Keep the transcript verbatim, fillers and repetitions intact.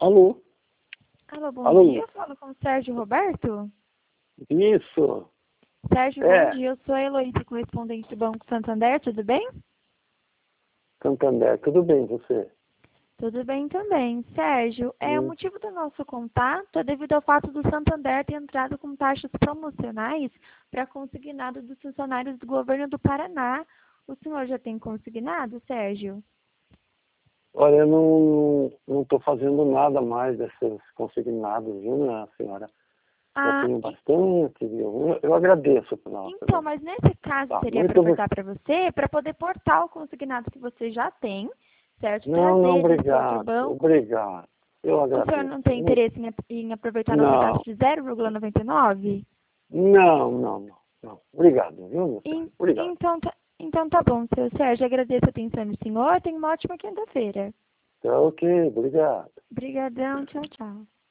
Alô? Alô, bom Alô? dia. Eu falo com o Sérgio Roberto. Isso. Sérgio, É, bom dia. Eu sou a Heloísa, correspondente do Banco Santander. Tudo bem? Santander, tudo bem, você? Tudo bem também. Sérgio, é, o Hum. motivo do nosso contato é devido ao fato do Santander ter entrado com taxas promocionais para consignado dos funcionários do governo do Paraná. O senhor já tem consignado, Sérgio? Olha, eu não não estou fazendo nada mais desses consignados, viu, minha senhora? Já Ah, tenho e- bastante, viu? Eu, eu agradeço pela... então, pela... mas nesse caso Tá, seria muito obrigado. aproveitar para você, para poder portar o consignado que você já tem, certo? Não, não, Trazer esse outro obrigado, banco. obrigado. Eu O senhor agradeço. não tem Hum, interesse em, em aproveitar nossa taxa Não, de zero vírgula noventa e nove? não, não, não, não. Obrigado, viu, minha senhora? En- Obrigado. Então, tá, então tá bom, seu Sérgio. Agradeço a atenção do senhor. Tenha uma ótima quinta-feira. Tá ok, obrigado. Obrigadão. Tchau, tchau.